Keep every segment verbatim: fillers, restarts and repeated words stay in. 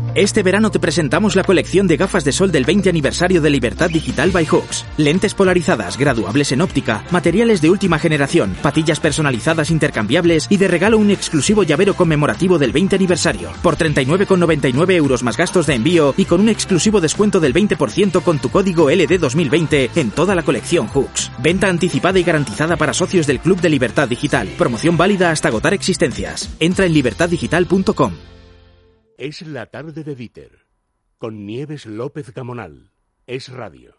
Este verano te presentamos la colección de gafas de sol del veinte aniversario de Libertad Digital by Hooks. Lentes polarizadas, graduables en óptica, materiales de última generación, patillas personalizadas intercambiables y de regalo un exclusivo llavero conmemorativo del veinte aniversario. Por treinta y nueve con noventa y nueve euros más gastos de envío y con un exclusivo descuento del veinte por ciento con tu código L D dos mil veinte en toda la colección Hooks. Venta anticipada y garantizada para socios del Club de Libertad Digital. Promoción válida hasta agotar existencias. Entra en libertad digital punto com. Es la tarde de Dieter, con Nieves López Gamonal. Es radio.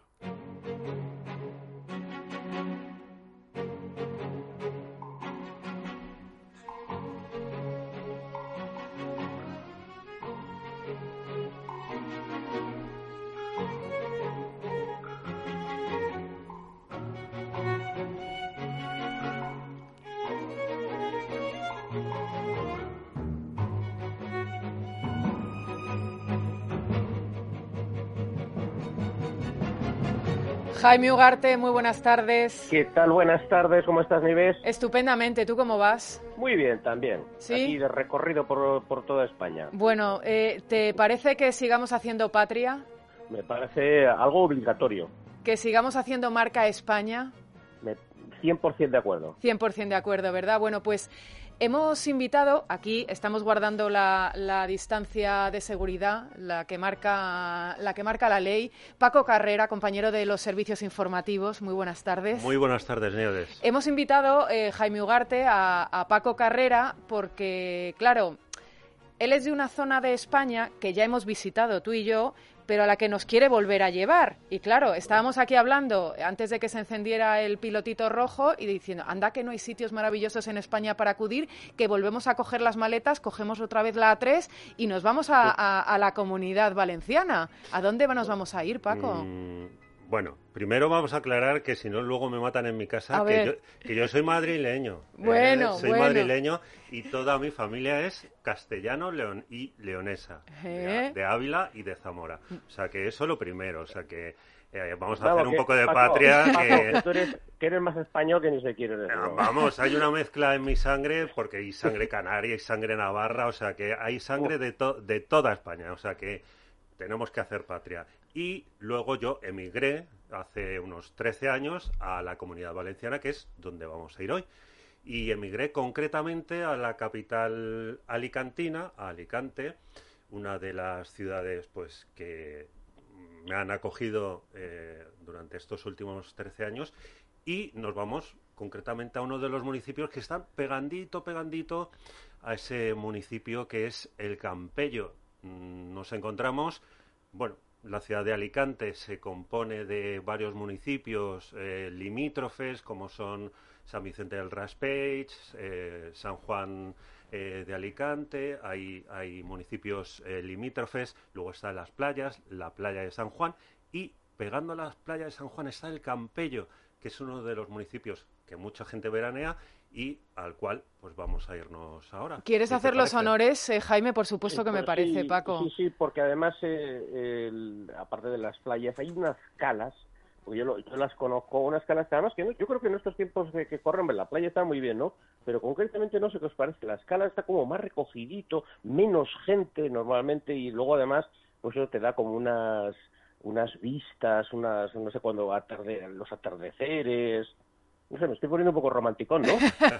Jaime Ugarte, muy buenas tardes. ¿Qué tal? Buenas tardes, ¿cómo estás, Nieves? Estupendamente, ¿tú cómo vas? Muy bien, también. ¿Sí? Aquí de recorrido por, por toda España. Bueno, eh, ¿te parece que sigamos haciendo patria? Me parece algo obligatorio. ¿Que sigamos haciendo marca España? Me, cien por ciento de acuerdo. cien por ciento de acuerdo, ¿verdad? Bueno, pues hemos invitado, aquí estamos guardando la, la distancia de seguridad, la que marca la que marca la ley. Paco Carrera, compañero de los servicios informativos, muy buenas tardes. Muy buenas tardes, Nieves. Hemos invitado, eh, Jaime Ugarte, a, a Paco Carrera porque, claro, él es de una zona de España que ya hemos visitado tú y yo, pero a la que nos quiere volver a llevar. Y claro, estábamos aquí hablando antes de que se encendiera el pilotito rojo y diciendo, anda que no hay sitios maravillosos en España para acudir, que volvemos a coger las maletas, cogemos otra vez la A tres y nos vamos a, a, a la Comunidad Valenciana. ¿A dónde nos vamos a ir, Paco? Mm, bueno, primero vamos a aclarar que si no luego me matan en mi casa, A que ver. yo, que yo soy madrileño. Bueno, eh, Soy bueno. madrileño y toda mi familia es castellano león y leonesa, ¿Eh? de, de Ávila y de Zamora. O sea que eso lo primero, o sea que eh, vamos a Claro, hacer un que, poco de Paco, patria. Paco, que, que tú eres, que eres más español que ni se quiere decir. Eh, Vamos, hay una mezcla en mi sangre porque hay sangre canaria, hay sangre navarra, o sea que hay sangre de, to- de toda España, o sea que tenemos que hacer patria. Y luego yo emigré hace unos trece años a la Comunidad Valenciana, que es donde vamos a ir hoy. Y emigré concretamente a la capital alicantina, a Alicante, una de las ciudades pues que me han acogido eh, durante estos últimos trece años, y nos vamos concretamente a uno de los municipios que están pegandito, pegandito a ese municipio que es el Campello. Nos encontramos, bueno, la ciudad de Alicante se compone de varios municipios eh, limítrofes, como son San Vicente del Raspeig, eh, San Juan eh, de Alicante, hay, hay municipios eh, limítrofes, luego están las playas, la playa de San Juan, y pegando a las playas de San Juan está el Campello, que es uno de los municipios que mucha gente veranea y al cual pues vamos a irnos ahora. ¿Quieres ¿Qué te hacer los parece? honores, eh, Jaime? Por supuesto Sí, que me pues parece, sí, Paco. Sí, sí, porque además, eh, el- aparte de las playas, hay unas calas, porque yo, lo- yo las conozco, unas calas que además que no, yo creo que en estos tiempos que, que corren, la playa está muy bien, ¿no? Pero concretamente no sé qué os parece, las calas está como más recogidito, menos gente normalmente, y luego además, pues eso te da como unas unas vistas, unas, no sé cuándo, atarde, los atardeceres. No sé, me estoy poniendo un poco romanticón, ¿no?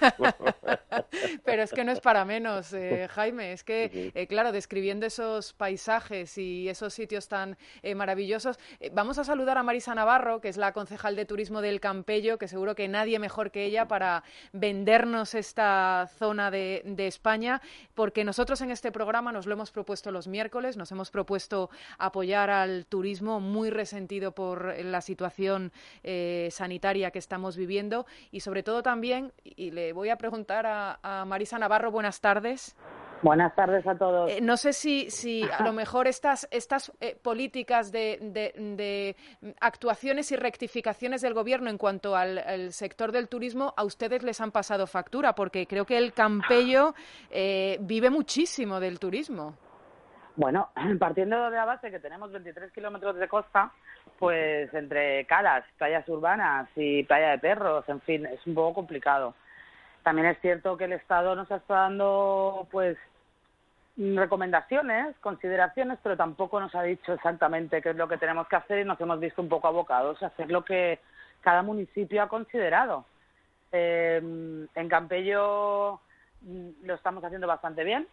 Pero es que no es para menos, eh, Jaime. Es que, Sí, sí. eh, claro, describiendo esos paisajes y esos sitios tan eh, maravillosos, eh, vamos a saludar a Marisa Navarro, que es la concejal de turismo del Campello, que seguro que nadie mejor que ella para vendernos esta zona de, de España, porque nosotros en este programa nos lo hemos propuesto los miércoles, nos hemos propuesto apoyar al turismo muy resentido por la situación eh, sanitaria que estamos viviendo. Y sobre todo también, y le voy a preguntar a, a Marisa Navarro, buenas tardes. Buenas tardes a todos. Eh, no sé si, si a lo mejor estas, estas eh, políticas de, de, de actuaciones y rectificaciones del Gobierno en cuanto al, al sector del turismo a ustedes les han pasado factura, porque creo que el Campello eh, vive muchísimo del turismo. Bueno, partiendo de la base que tenemos veintitrés kilómetros de costa, pues entre calas, playas urbanas y playa de perros, en fin, es un poco complicado. También es cierto que el Estado nos está dando, pues, recomendaciones, consideraciones, pero tampoco nos ha dicho exactamente qué es lo que tenemos que hacer y nos hemos visto un poco abocados a hacer lo que cada municipio ha considerado. Eh, en Campello lo estamos haciendo bastante bien,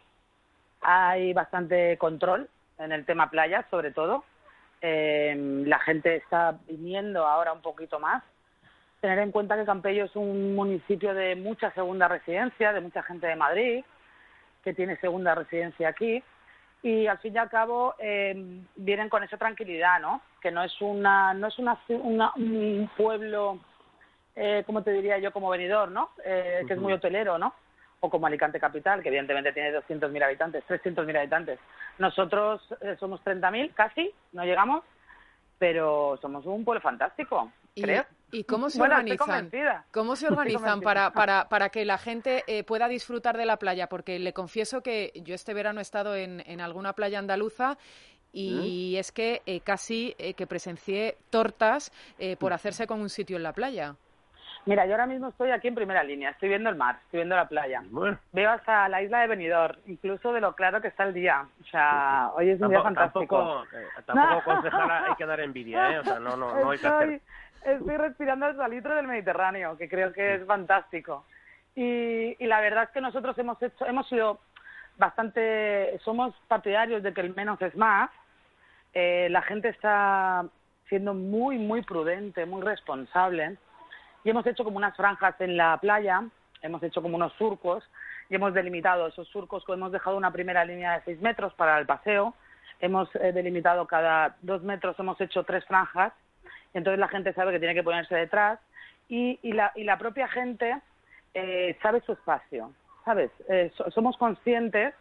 hay bastante control en el tema playas, sobre todo. Eh, la gente está viniendo ahora un poquito más. Tener en cuenta que Campello es un municipio de mucha segunda residencia, de mucha gente de Madrid, que tiene segunda residencia aquí, y al fin y al cabo eh, vienen con esa tranquilidad, ¿no? Que no es una no es una, una un pueblo, eh, como te diría yo, como Benidorm, ¿no? Eh, que uh-huh. es muy hotelero, ¿no? O como Alicante Capital, que evidentemente tiene doscientos mil habitantes, trescientos mil habitantes. Nosotros eh, somos treinta mil, casi, no llegamos, pero somos un pueblo fantástico, ¿Y, creo. ¿Y cómo se bueno, organizan? ¿Cómo se organizan para, para, para que la gente eh, pueda disfrutar de la playa? Porque le confieso que yo este verano he estado en, en alguna playa andaluza y ¿Mm? es que eh, casi eh, que presencié tortas eh, por hacerse con un sitio en la playa. Mira, yo ahora mismo estoy aquí en primera línea, estoy viendo el mar, estoy viendo la playa. Bueno. Veo hasta la isla de Benidorm, incluso de lo claro que está el día. O sea, sí, sí. hoy es un tampoco, día fantástico. Tampoco, eh, tampoco no. concejala, hay que dar envidia, ¿eh? O sea, no, no, no hay que hacer... Estoy respirando el salitre del Mediterráneo, que creo que es fantástico. Y, y la verdad es que nosotros hemos hecho, hemos sido bastante, somos partidarios de que el menos es más. Eh, la gente está siendo muy, muy prudente, muy responsable. Y hemos hecho como unas franjas en la playa, hemos hecho como unos surcos y hemos delimitado esos surcos, hemos dejado una primera línea de seis metros para el paseo, hemos eh, delimitado cada dos metros, hemos hecho tres franjas, y entonces la gente sabe que tiene que ponerse detrás y, y, la, y la propia gente eh, sabe su espacio, ¿sabes? Eh, so, somos conscientes,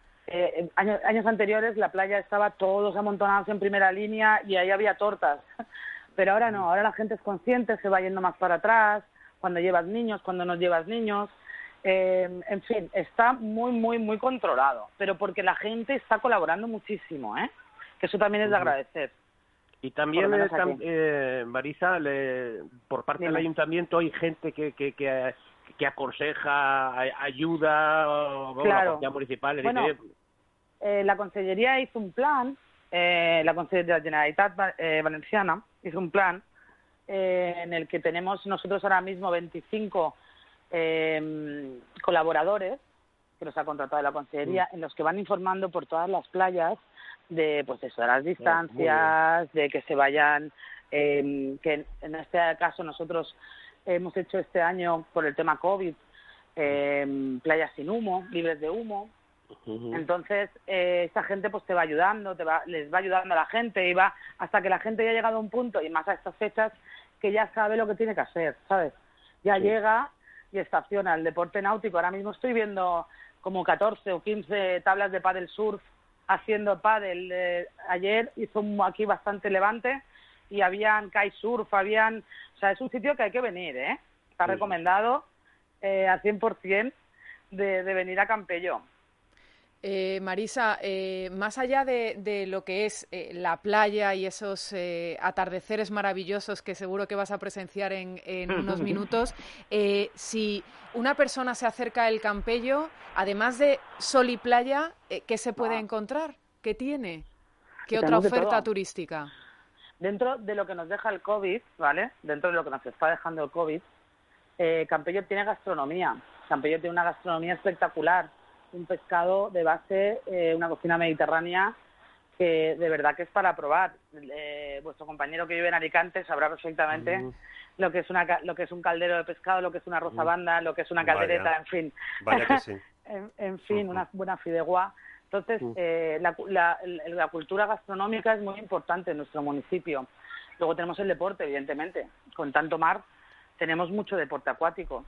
eh, años, años anteriores la playa estaba todos amontonados en primera línea y ahí había tortas. Pero ahora no, ahora la gente es consciente, se va yendo más para atrás, cuando llevas niños, cuando no llevas niños. Eh, en fin, está muy, muy, muy controlado, pero porque la gente está colaborando muchísimo, ¿eh? Que eso también es de agradecer. Y también, eh, tam, eh, Marisa, le, por parte Dime. del ayuntamiento hay gente que, que, que, que aconseja, ayuda, bueno, claro. la policía municipal. Bueno, eh, la Consellería hizo un plan, eh, la Consellería de la Generalitat eh, Valenciana hizo un plan eh, en el que tenemos nosotros ahora mismo veinticinco eh, colaboradores que los ha contratado la Consellería, mm. en los que van informando por todas las playas de pues eso, de las distancias, de que se vayan, eh, que en este caso nosotros hemos hecho este año por el tema COVID eh, playas sin humo, libres de humo. Uh-huh. Entonces eh, esa gente pues te va ayudando, te va, les va ayudando a la gente y va hasta que la gente ya ha llegado a un punto, y más a estas fechas, que ya sabe lo que tiene que hacer, ¿sabes? Ya sí. llega y estaciona el deporte náutico. Ahora mismo estoy viendo como catorce o quince tablas de pádel surf haciendo pádel. Eh, ayer hizo un, aquí bastante levante y habían kitesurf, habían... O sea, es un sitio que hay que venir, ¿eh? Está sí. recomendado eh, al cien por ciento de, de venir a Campello. Eh, Marisa, eh, más allá de, de lo que es eh, la playa y esos eh, atardeceres maravillosos que seguro que vas a presenciar en, en unos minutos, eh, si una persona se acerca al Campello, además de sol y playa, eh, ¿qué se puede ah. encontrar? ¿Qué tiene? ¿Qué otra oferta turística? Dentro de lo que nos deja el COVID, ¿vale? Dentro de lo que nos está dejando el COVID, eh, Campello tiene gastronomía. Campello tiene una gastronomía espectacular. Un pescado de base, eh, una cocina mediterránea que de verdad que es para probar. Eh, vuestro compañero que vive en Alicante sabrá perfectamente mm. lo que es una lo que es un caldero de pescado, lo que es una rozabanda, mm. lo que es una caldereta, Vaya. en fin. Vaya que sí. en, en fin, uh-huh. una buena fideuá. Entonces, uh-huh. eh, la, la, la cultura gastronómica es muy importante en nuestro municipio. Luego tenemos el deporte, evidentemente. Con tanto mar, tenemos mucho deporte acuático.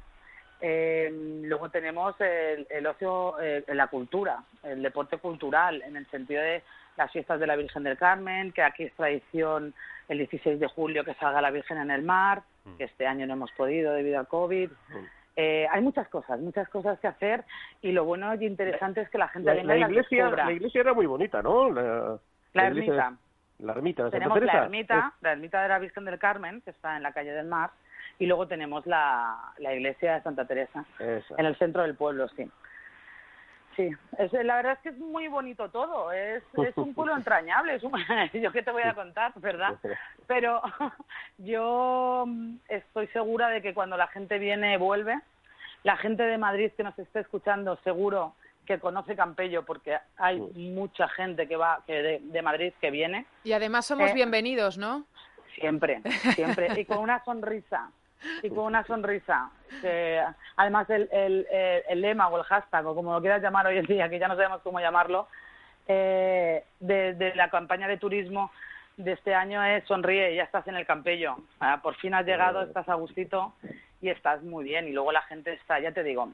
Eh, luego tenemos el, el ocio, eh, la cultura, el deporte cultural, en el sentido de las fiestas de la Virgen del Carmen, que aquí es tradición el dieciséis de julio que salga la Virgen en el mar, mm. que este año no hemos podido debido al COVID. Mm. Eh, hay muchas cosas, muchas cosas que hacer, y lo bueno y interesante es que la gente la, venga la y iglesia, las descubra. La iglesia era muy bonita, ¿no? La, la, la ermita. Iglesia, la ermita de Santa Tenemos Teresa. la ermita, la ermita de la Virgen del Carmen, que está en la calle del Mar, y luego tenemos la, la iglesia de Santa Teresa, Esa. en el centro del pueblo, sí. Sí, es, la verdad es que es muy bonito todo, es, es un pueblo entrañable, es un, yo qué te voy a contar, ¿verdad? Pero yo estoy segura de que cuando la gente viene, vuelve. La gente de Madrid que nos esté escuchando seguro que conoce Campello, porque hay mucha gente que va que de, de Madrid que viene. Y además somos eh, bienvenidos, ¿no? Siempre, siempre, y con una sonrisa. Y con una sonrisa, que además el, el, el lema o el hashtag, o como lo quieras llamar hoy en día, que ya no sabemos cómo llamarlo, eh, de, de la campaña de turismo de este año es sonríe, ya estás en el Campello. Ah, por fin has llegado, estás a gustito y estás muy bien. Y luego la gente está, ya te digo,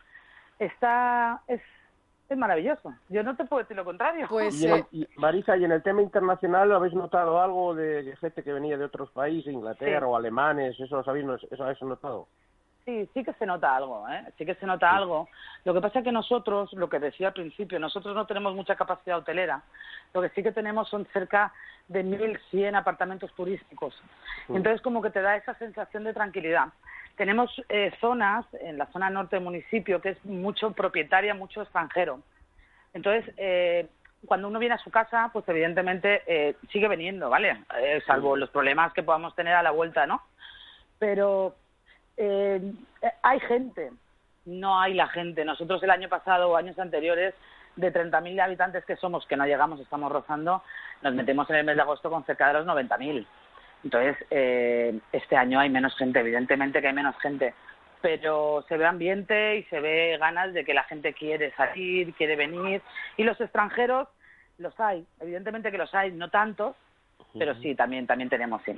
está es, es maravilloso. Yo no te puedo decir lo contrario. Pues, y en el, eh, y, Marisa, ¿y en el tema internacional habéis notado algo de, de gente que venía de otros países, Inglaterra Sí. o alemanes? ¿Eso lo habéis, eso habéis notado? Sí, sí que se nota algo, ¿eh? Sí que se nota sí. algo. Lo que pasa es que nosotros, lo que decía al principio, nosotros no tenemos mucha capacidad hotelera. Lo que sí que tenemos son cerca de mil cien apartamentos turísticos. Sí. Entonces, como que te da esa sensación de tranquilidad. Tenemos eh, zonas, en la zona norte del municipio, que es mucho propietaria, mucho extranjero. Entonces, eh, cuando uno viene a su casa, pues evidentemente eh, sigue viniendo, ¿vale? Eh, salvo los problemas que podamos tener a la vuelta, ¿no? Pero eh, hay gente, no hay la gente. Nosotros el año pasado o años anteriores, de treinta mil habitantes que somos, que no llegamos, estamos rozando, nos metemos en el mes de agosto con cerca de los noventa mil. Entonces, eh, este año hay menos gente, evidentemente que hay menos gente, pero se ve ambiente y se ve ganas de que la gente quiere salir, quiere venir. Y los extranjeros, los hay, evidentemente que los hay, no tantos, pero sí, también, también tenemos, sí.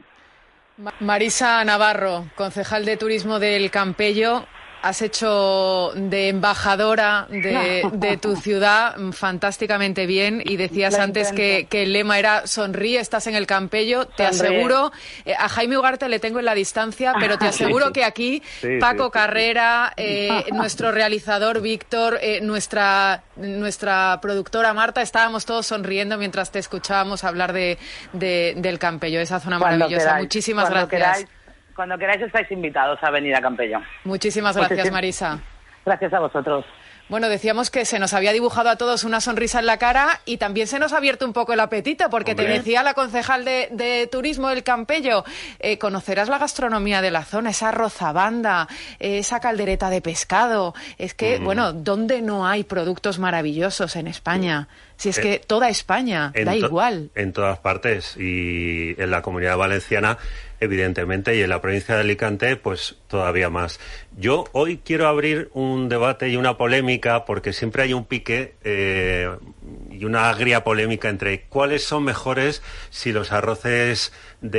Marisa Navarro, concejal de Turismo del Campello. Has hecho de embajadora de, de tu ciudad fantásticamente bien y decías antes que, que el lema era sonríe, estás en el Campello. Te sonríe. Aseguro, eh, a Jaime Ugarte le tengo en la distancia, pero te aseguro sí, sí. que aquí sí, Paco sí, sí. Carrera, eh, nuestro realizador Víctor, eh, nuestra, nuestra productora Marta, estábamos todos sonriendo mientras te escuchábamos hablar de, de, del Campello, esa zona cuando maravillosa. Queráis, Muchísimas gracias. Queráis. Cuando queráis estáis invitados a venir a Campello. Muchísimas gracias, Muchísimas... Marisa. Gracias a vosotros. Bueno, decíamos que se nos había dibujado a todos una sonrisa en la cara y también se nos ha abierto un poco el apetito, porque Hombre. te decía la concejal de, de Turismo del Campello, eh, conocerás la gastronomía de la zona, esa rozabanda, eh, esa caldereta de pescado. Es que, mm. bueno, ¿dónde no hay productos maravillosos en España? Si es en, que toda España, da to- igual. En todas partes, y en la Comunidad Valenciana, evidentemente, y en la provincia de Alicante, pues todavía más. Yo hoy quiero abrir un debate y una polémica, porque siempre hay un pique eh, y una agria polémica entre cuáles son mejores, si los arroces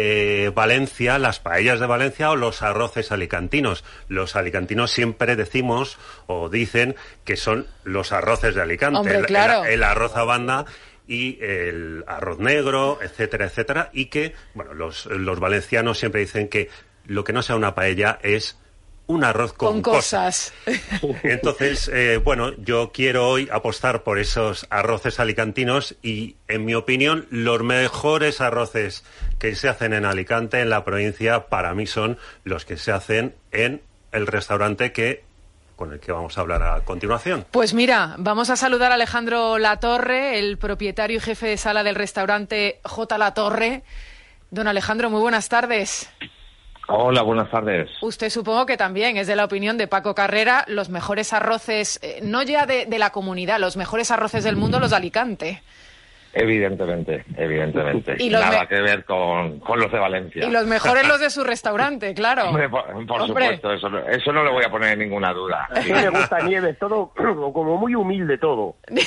de Valencia, las paellas de Valencia, o los arroces alicantinos. Los alicantinos siempre decimos o dicen que son los arroces de Alicante. Hombre, claro. el, el, el arroz a banda y el arroz negro, etcétera, etcétera, y que, bueno, los, los valencianos siempre dicen que lo que no sea una paella es un arroz con, con cosas. cosas. Entonces, eh, bueno, yo quiero hoy apostar por esos arroces alicantinos y, en mi opinión, los mejores arroces que se hacen en Alicante, en la provincia, para mí son los que se hacen en el restaurante que con el que vamos a hablar a continuación. Pues mira, vamos a saludar a Alejandro Latorre, el propietario y jefe de sala del restaurante J. Latorre. Don Alejandro, muy buenas tardes. Hola, buenas tardes. Usted supongo que también es de la opinión de Paco Carrera, los mejores arroces, eh, no ya de, de la comunidad, los mejores arroces del mundo, los de Alicante. Evidentemente, evidentemente. Y Nada me... que ver con, con los de Valencia. Y los mejores los de su restaurante, claro. Hombre, por, por supuesto, eso, eso no le voy a poner en ninguna duda. A mí me gusta Nieves, todo como muy humilde todo. Sí,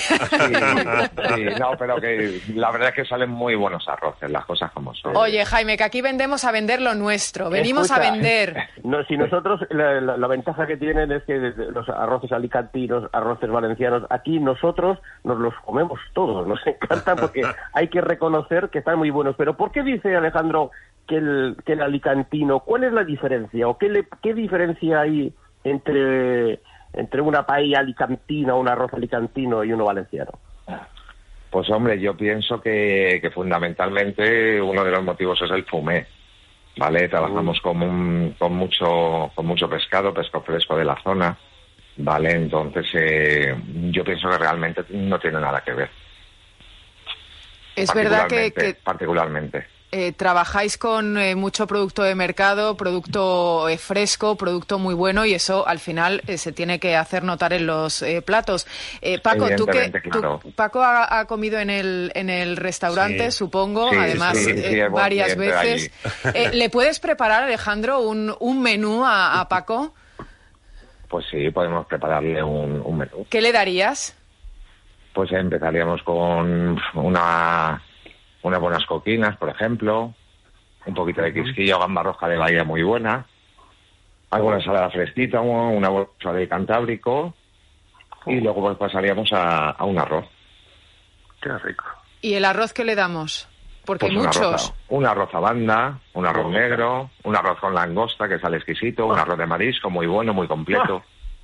sí, no, pero que la verdad es que salen muy buenos arroces, las cosas como son. Oye, Jaime, que aquí vendemos a vender lo nuestro, venimos Escucha, a vender. No, si nosotros, la, la, la ventaja que tienen es que los arroces alicantinos, arroces valencianos, aquí nosotros nos los comemos todos, nos encantan porque hay que reconocer que están muy buenos. Pero ¿por qué dice Alejandro que el, que el alicantino, cuál es la diferencia o qué, le, qué diferencia hay entre, entre una paella alicantina, un arroz alicantino y uno valenciano? Pues hombre, yo pienso que, que fundamentalmente uno de los motivos es el fumé, ¿vale? Trabajamos con, un, con mucho con mucho pescado, pescado fresco de la zona, ¿vale? Entonces, eh, yo pienso que realmente no tiene nada que ver. Es verdad que, que particularmente. Eh, trabajáis con eh, mucho producto de mercado, producto eh, fresco, producto muy bueno, y eso al final eh, se tiene que hacer notar en los eh, platos. Eh, Paco, tú que claro. tú, Paco ha, ha comido en el en el restaurante, sí. supongo, sí, además sí, eh, sí, varias veces. Eh, ¿Le puedes preparar, Alejandro, un, un menú a, a Paco? Pues sí, podemos prepararle un, un menú. ¿Qué le darías? Pues empezaríamos con una unas buenas coquinas, por ejemplo, un poquito de quisquillo o gamba roja de bahía muy buena, alguna ensalada fresquita, una bolsa de cantábrico, y luego pues pasaríamos a, a un arroz. Qué rico. ¿Y el arroz qué le damos? Porque Pues hay un muchos. arroz, un arroz a banda, un arroz negro, un arroz con langosta, que sale exquisito, un arroz de marisco muy bueno, muy completo.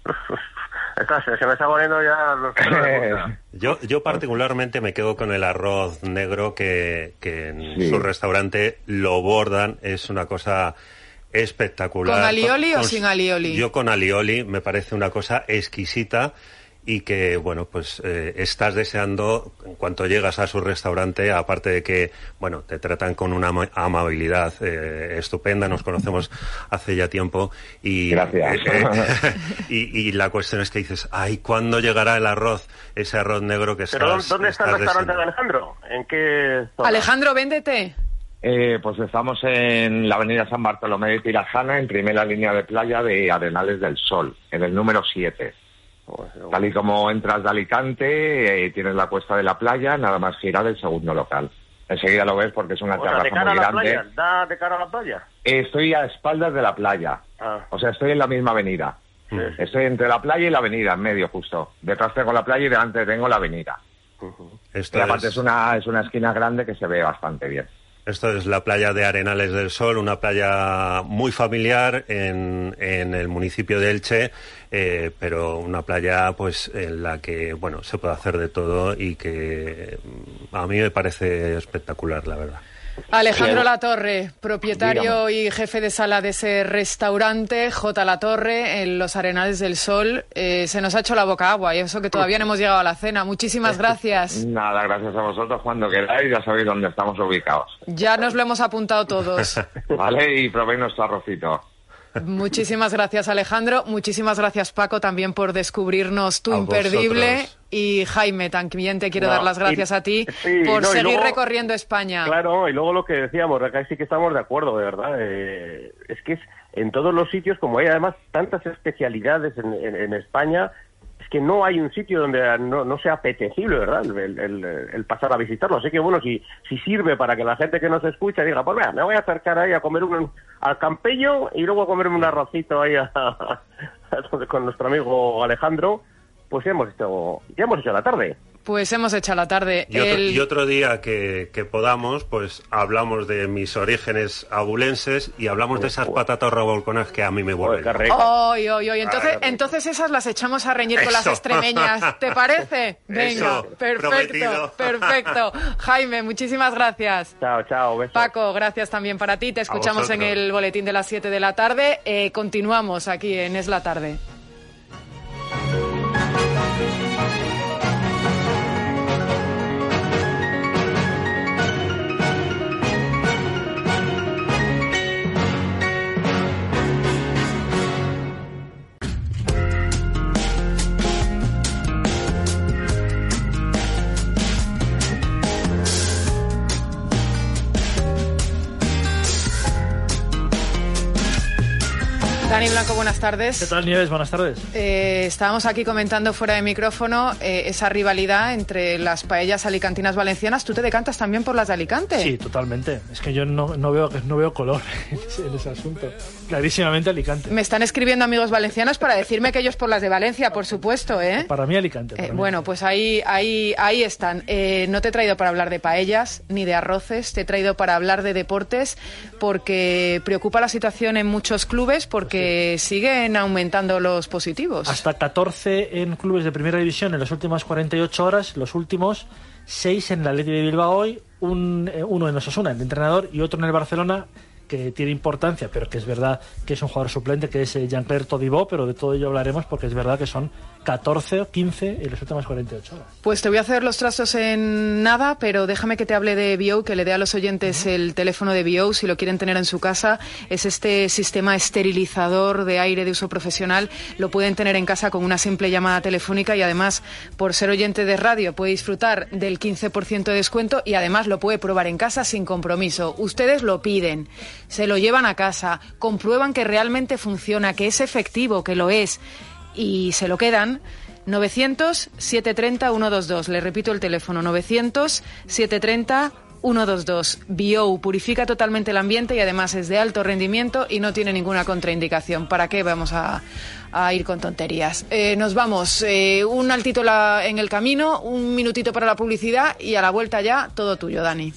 Está, se me está poniendo ya los pelos de punta. Yo, yo particularmente me quedo con el arroz negro que, que en Sí. su restaurante lo bordan. Es una cosa espectacular. ¿Con alioli Con- o sin alioli? Yo con alioli, me parece una cosa exquisita y que, bueno, pues eh, estás deseando en cuanto llegas a su restaurante, aparte de que, bueno, te tratan con una ama- amabilidad eh, estupenda, nos conocemos hace ya tiempo y, Gracias. eh, eh, y, y la cuestión es que dices, ay, ¿cuándo llegará el arroz? Ese arroz negro que Pero estás ¿dónde está el estás restaurante de deseando. Alejandro? ¿En qué zona? Alejandro, véndete. Eh, pues estamos en la avenida San Bartolomé de Tirajana, en primera línea de playa de Arenales del Sol, en el número siete. Tal y como entras de Alicante, eh, tienes la cuesta de la playa, nada más girar el segundo local. Enseguida lo ves porque es una O sea, de terraza cara a muy la grande. playa. ¿Da de cara a la playa? Eh, Estoy a espaldas de la playa, Ah. o sea, estoy en la misma avenida. Sí. Estoy entre la playa y la avenida, en medio justo. Detrás tengo la playa y delante tengo la avenida. Esto Y aparte es- es una, es una esquina grande que se ve bastante bien. Esto es la playa de Arenales del Sol, una playa muy familiar en, en el municipio de Elche, eh, pero una playa pues en la que bueno se puede hacer de todo y que mm, a mí me parece espectacular, la verdad. Alejandro Sí. Latorre, propietario Dígame. y jefe de sala de ese restaurante, J. Latorre, en los Arenales del Sol. Eh, se nos ha hecho la boca agua y eso que todavía no hemos llegado a la cena. Muchísimas gracias. Nada, gracias a vosotros. Cuando queráis ya sabéis dónde estamos ubicados. Ya nos lo hemos apuntado todos. ¿Vale? Y probéis nuestro arrocito. Muchísimas gracias, Alejandro. Muchísimas gracias, Paco, también por descubrirnos tu A imperdible. vosotros. Y Jaime, también te quiero No, dar las gracias y- a ti sí, por no, y seguir luego- recorriendo España. Claro, y luego lo que decíamos, acá sí que estamos de acuerdo, de verdad. Eh, es que es en todos los sitios, como hay además tantas especialidades en, en- en España, es que no hay un sitio donde no, no sea apetecible, ¿verdad? El, el- el pasar a visitarlo. Así que bueno, si, si sirve para que la gente que nos escucha diga, pues mira, me voy a acercar ahí a comer un, al Campello y luego a comerme un arrocito ahí a- a- con nuestro amigo Alejandro, pues ya hemos hecho, ya hemos hecho la tarde. Pues hemos hecho la tarde. Y otro, El- y otro día que, que podamos, pues hablamos de mis orígenes abulenses y hablamos de esas patatas revolconas que a mí me Joder, vuelven. qué loco. rico. Ay, ay, ay. Entonces, Ah, entonces esas las echamos a reñir con las Eso. extremeñas. ¿Te parece? Venga, Eso, perfecto, prometido. perfecto. Jaime, muchísimas gracias. Chao, chao, besos. Paco, gracias también para ti. Te escuchamos en vosotros. el boletín de las siete de la tarde. Eh, continuamos aquí en Es la Tarde. Dani Blanco, buenas tardes. ¿Qué tal, Nieves? Buenas tardes. Eh, estábamos aquí comentando fuera de micrófono eh, esa rivalidad entre las paellas alicantinas valencianas. ¿Tú te decantas también por las de Alicante? Sí, totalmente. Es que yo no, no, veo, no veo color en ese, en ese asunto. Clarísimamente Alicante. Me están escribiendo amigos valencianos para decirme que ellos por las de Valencia, por supuesto, ¿eh? Para mí Alicante. Para Eh, mí. bueno, pues ahí, ahí, ahí están. Eh, no te he traído para hablar de paellas ni de arroces, te he traído para hablar de deportes porque preocupa la situación en muchos clubes porque siguen aumentando los positivos. Hasta catorce en clubes de primera división en las últimas cuarenta y ocho horas, los últimos seis en el Athletic de Bilbao hoy, un, eh, uno en Osasuna, el entrenador, y otro en el Barcelona, que tiene importancia, pero que es verdad que es un jugador suplente, que es Jean-Claire Todibo, pero de todo ello hablaremos porque es verdad que son catorce o quince en las últimas cuarenta y ocho horas. Pues te voy a hacer los trastos en nada, pero déjame que te hable de Bio, que le dé a los oyentes el teléfono de Bio si lo quieren tener en su casa. Es este sistema esterilizador de aire de uso profesional. Lo pueden tener en casa con una simple llamada telefónica y además, por ser oyente de radio, puede disfrutar del quince por ciento de descuento y además lo puede probar en casa sin compromiso. Ustedes lo piden, se lo llevan a casa, comprueban que realmente funciona, que es efectivo, que lo es, y se lo quedan. Novecientos, setecientos treinta, ciento veintidós. Le repito el teléfono, novecientos, setecientos treinta, ciento veintidós. Bio purifica totalmente el ambiente y además es de alto rendimiento y no tiene ninguna contraindicación. ¿Para qué vamos a, a ir con tonterías? Eh, nos vamos. Eh, un altito la, en el camino, un minutito para la publicidad y a la vuelta ya todo tuyo, Dani.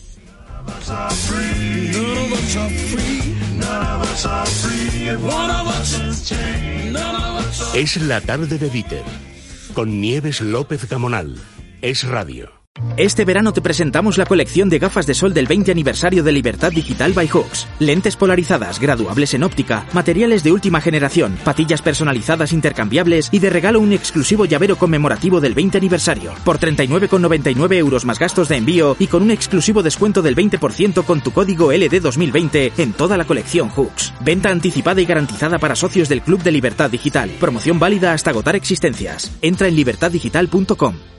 Es la tarde de Dieter, con Nieves López Gamonal. Es radio. Este verano te presentamos la colección de gafas de sol del veinte aniversario de Libertad Digital by Hawks. Lentes polarizadas, graduables en óptica, materiales de última generación, patillas personalizadas intercambiables y de regalo un exclusivo llavero conmemorativo del veinte aniversario. Por treinta y nueve con noventa y nueve euros más gastos de envío y con un exclusivo descuento del veinte por ciento con tu código L D dos mil veinte en toda la colección Hawks. Venta anticipada y garantizada para socios del Club de Libertad Digital. Promoción válida hasta agotar existencias. Entra en libertad digital punto com.